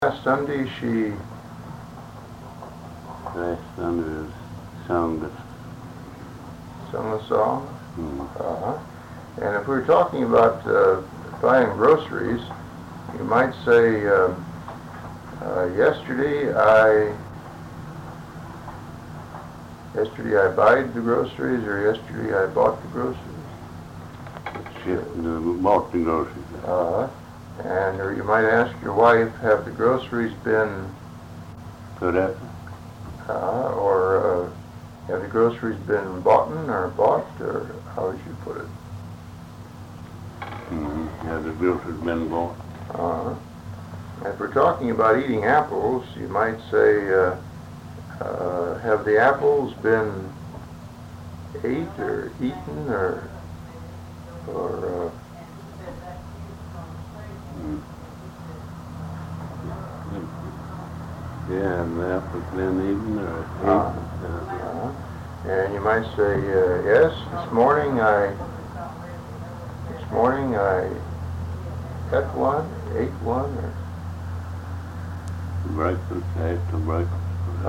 Last Sunday she Last Sunday was sung sung a song. uh, And if we were talking about buying groceries, you might say, yesterday I buyed the groceries, or yesterday I bought the groceries. bought the groceries. Or you might ask your wife, have the groceries been, Put up. or have the groceries been bought, or how would you put it? Have the groceries been bought? If we're talking about eating apples, you might say, have the apples been ate or eaten, or Yeah, have the apples been eaten or and you might say, yes, this morning I ate one, or breakfast, after breakfast.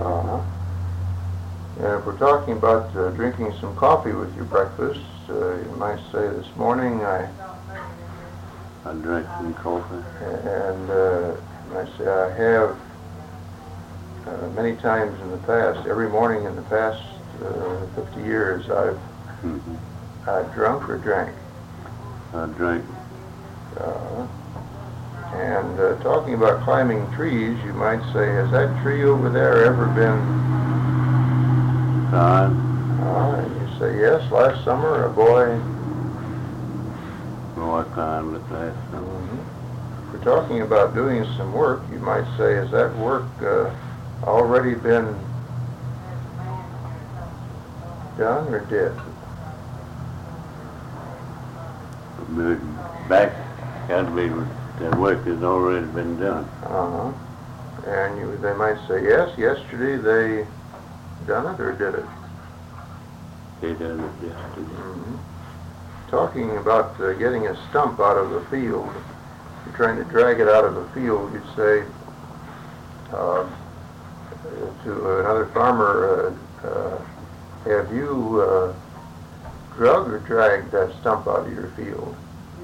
And if we're talking about drinking some coffee with your breakfast, you might say, this morning I drank some coffee. And you might say, I have many times in the past, every morning in the past 50 years, I've drunk or drank. I drank. And talking about climbing trees, you might say, has that tree over there ever been Climbed. And you say, yes, last summer a boy. I climbed it last summer. If we're talking about doing some work, you might say, has that work already been done or did? Back, had to be, that work has already been done. And they might say, yes, yesterday they done it or did it? They done it yesterday. Talking about getting a stump out of the field, if you're trying to drag it out of the field, you'd say to another farmer, have you drug or dragged that stump out of your field?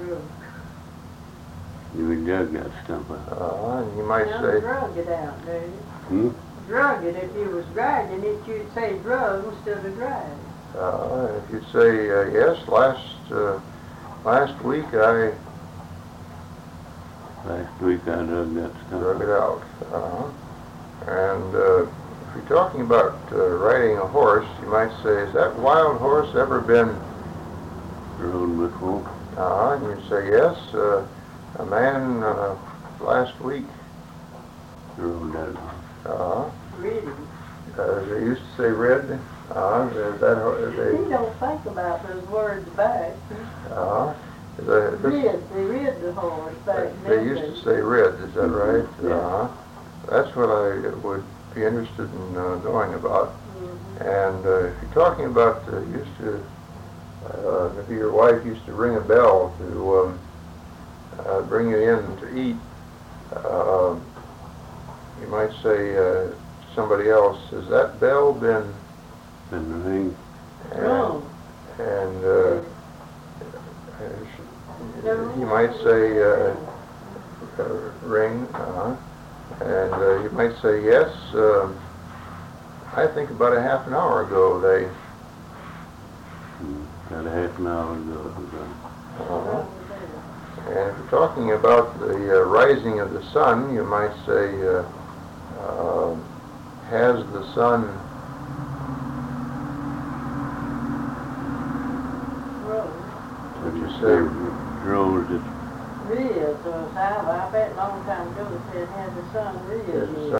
You would drug that stump out. And you might say, drug it out, dude. Drug it. If you was dragging it, you'd say drug instead of drag. If you'd say, yes, last week I drug that stump drug it out. And if you're talking about riding a horse, you might say, has that wild horse ever been rode before? And you'd say, yes, a man last week Rode that. Reading. They used to say red. He don't think about those words back. They read the horse back then. They used to say red, is that right? That's what I would be interested in knowing about. And if you're talking about maybe your wife used to ring a bell to bring you in to eat, you might say to somebody else, has that bell been ringing? And you might say ring, and you might say, yes, I think about a half an hour ago they... About a half an hour ago. And if you're talking about the rising of the sun, you might say, has the sun Would you say rose it? Real, so I bet a long time ago it said, has the sun real?